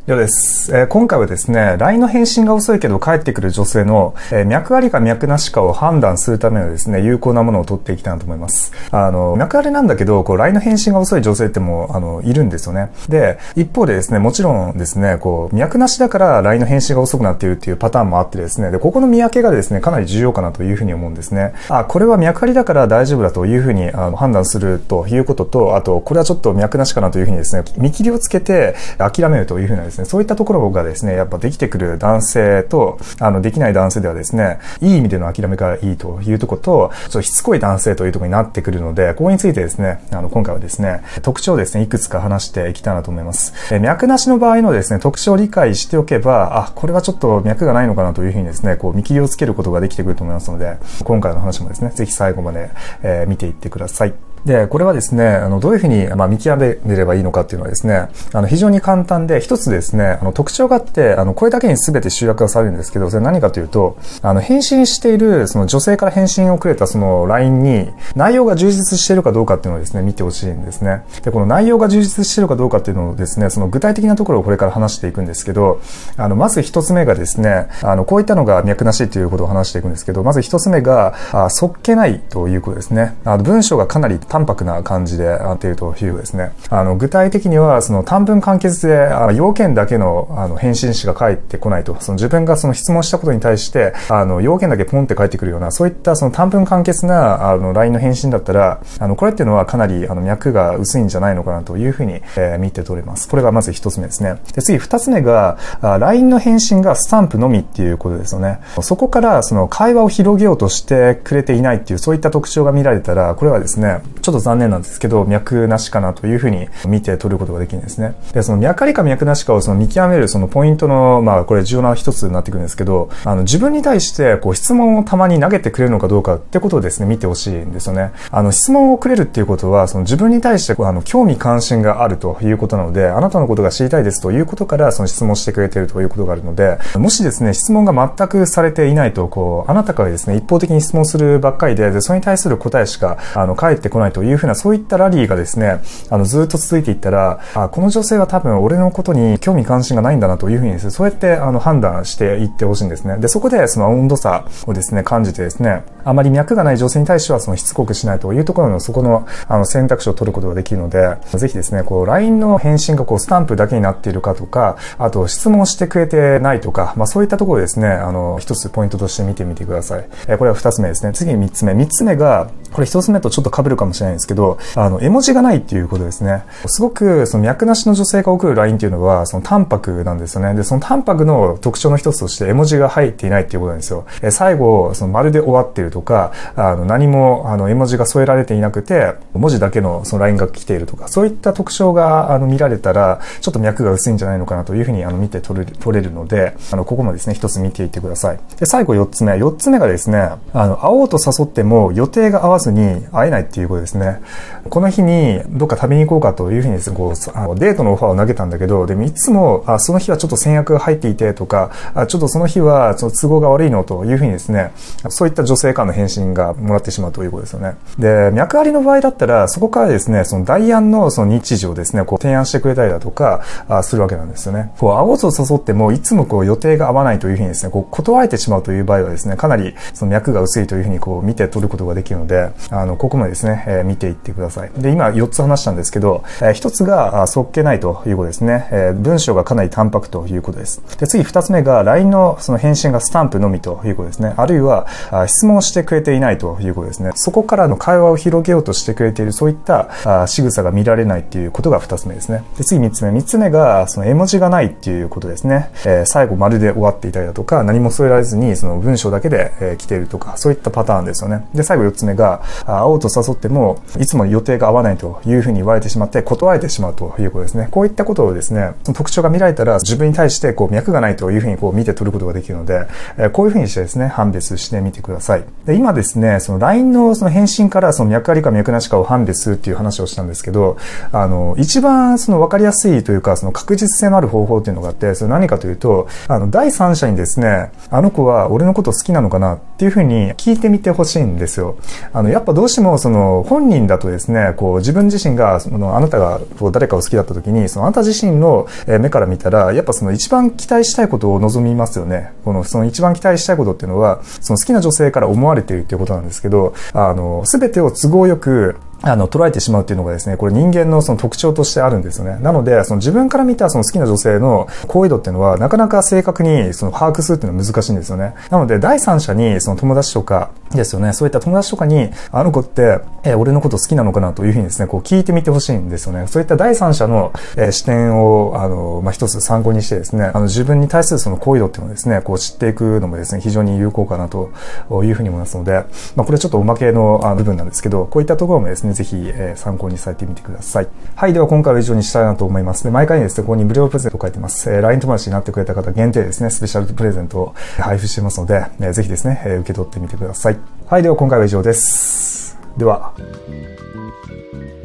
ようです。今回はですね、LINE の返信が遅いけど返ってくる女性の、脈ありか脈なしかを判断するためのですね、有効なものを取っていきたいなと思います。脈ありなんだけど、LINE の返信が遅い女性ってもいるんですよね。で、一方でですね、もちろんですね、脈なしだから LINE の返信が遅くなっているっていうパターンもあってですね、で、ここの見分けがですね、かなり重要かなというふうに思うんですね。これは脈ありだから大丈夫だというふうに判断するということと、あと、これはちょっと脈なしかなというふうにですね、見切りをつけて諦めるというふうなですね、そういったところがですね、やっぱできてくる男性と、できない男性ではですね、いい意味での諦めがいいというところと、ちょっとしつこい男性というところになってくるので、ここについてですね、今回はですね、特徴をですね、いくつか話していきたいなと思います。脈なしの場合のですね、特徴を理解しておけば、これはちょっと脈がないのかなというふうにですね、見切りをつけることができてくると思いますので、今回の話もですね、ぜひ最後まで、見ていってください。で、これはですね、どういうふうに、見極めればいいのかっていうのはですね、非常に簡単で、一つですね、特徴があって、これだけに全て集約がされるんですけど、それ何かというと、返信している、その女性から返信をくれたその LINE に、内容が充実しているかどうかっていうのをですね、見てほしいんですね。で、この内容が充実しているかどうかっていうのをですね、その具体的なところをこれから話していくんですけど、まず一つ目がですね、こういったのが脈なしということを話していくんですけど、まず一つ目が、そっけないということですね。文章がかなり淡白な感じであっているということですね。具体的には、その短文簡潔で、要件だけの、返信しか返ってこないと。その自分がその質問したことに対して、要件だけポンって返ってくるような、そういったその短文簡潔な、LINE の返信だったら、これっていうのはかなり、脈が薄いんじゃないのかなというふうに、見て取れます。これがまず一つ目ですね。で、次二つ目が、LINE の返信がスタンプのみっていうことですよね。そこから、その会話を広げようとしてくれていないっていう、そういった特徴が見られたら、これはですね、ちょっと残念なんですけど、脈なしかなというふうに見て取ることができるんですね。で、その脈ありか脈なしかをその見極めるそのポイントの、これ重要な一つになってくるんですけど、自分に対して質問をたまに投げてくれるのかどうかってことをですね、見てほしいんですよね。質問をくれるっていうことは、その自分に対して興味関心があるということなので、あなたのことが知りたいですということからその質問してくれているということがあるので、もしですね、質問が全くされていないと、あなたからですね、一方的に質問するばっかりで、それに対する答えしか、返ってこないというふうな、そういったラリーがですね、ずっと続いていったら、この女性は多分俺のことに興味関心がないんだなというふうにですね、そうやって判断していってほしいんですね。で、そこでその温度差をですね、感じてですね、あまり脈がない女性に対してはそのしつこくしないというところのそこの選択肢を取ることができるので、ぜひですね、LINE の返信がスタンプだけになっているかとか、あと質問してくれてないとか、そういったところですね、一つポイントとして見てみてください。これは二つ目ですね。次三つ目。三つ目が、これ一つ目とちょっと被るかもしれないんですけど、絵文字がないっていうことですね。すごくその脈なしの女性が送る LINE っていうのは、その淡白なんですよね。で、その淡白の特徴の一つとして絵文字が入っていないっていうことなんですよ。最後、そのまるで終わっているとか、何も絵文字が添えられていなくて、文字だけのその LINE が来ているとか、そういった特徴が見られたら、ちょっと脈が薄いんじゃないのかなというふうに見て取れるので、ここもですね、一つ見ていってください。で、最後四つ目。四つ目がですね、会おうと誘っても予定が合わずに会えないっていうことですね。この日にどっか食べに行こうかというふうにですね、デートのオファーを投げたんだけど、でもいつも、その日はちょっと先約が入っていてとか、ちょっとその日はちょっと都合が悪いのというふうにですね、そういった女性からの返信がもらってしまうということですよね。で、脈ありの場合だったら、そこからですね、その代案のその日時をですね、提案してくれたりだとか、するわけなんですよね。会おうと誘っても、いつも予定が合わないというふうにですね、断られてしまうという場合はですね、かなりその脈が薄いというふうに見て取ることができるので、ここまでですね、見ていってください。で、今4つ話したんですけど、1つがそっけないということですね。文章がかなり淡白ということです。で、次2つ目が LINE のその返信がスタンプのみということですね。あるいは質問してくれていないということですね。そこからの会話を広げようとしてくれているそういった仕草が見られないっていうことが2つ目ですね。で、次3つ目。3つ目がその絵文字がないっていうことですね。最後まるで終わっていたりだとか、何も添えられずにその文章だけで来ているとか、そういったパターンですよね。で、最後4つ目が会おうと誘ってもいつも予定が合わないというふうに言われてしまって断られてしまうということですね。こういったことをですね、その特徴が見られたら自分に対して脈がないというふうに見て取ることができるので、こういうふうにしてですね、判別してみてください。で、今ですね、その LINE のその返信からその脈ありか脈なしかを判別するっていう話をしたんですけど、一番その分かりやすいというか、その確実性のある方法っていうのがあって、それ何かというと、第三者にですね、あの子は俺のこと好きなのかなっていうふうに聞いてみてほしいんですよ。やっぱどうしてもその本本人だとですね、こう自分自身が、あなたがこう誰かを好きだった時に、そのあなた自身の目から見たら、やっぱその一番期待したいことを望みますよね。その一番期待したいことっていうのは、その好きな女性から思われているっていうことなんですけど、すべてを都合よく、捉えてしまうっていうのがですね、これ人間のその特徴としてあるんですよね。なので、その自分から見たその好きな女性の好意度っていうのは、なかなか正確にその把握するっていうのは難しいんですよね。なので、第三者にその友達とかですよね、そういった友達とかに、あの子って、俺のこと好きなのかなというふうにですね、こう聞いてみてほしいんですよね。そういった第三者の、視点を、一つ参考にしてですね、自分に対するその好意度っていうのをですね、こう知っていくのもですね、非常に有効かなというふうに思いますので、これちょっとおまけの部分なんですけど、こういったところもですね、ぜひ、参考にされてみてください。はい。では今回は以上にしたいなと思います。で、毎回にですね、ここに無料プレゼントを書いてます。LINE 友達になってくれた方限定ですね、スペシャルプレゼントを配布してますので、ぜひですね、受け取ってみてください。はい。では今回は以上です。では。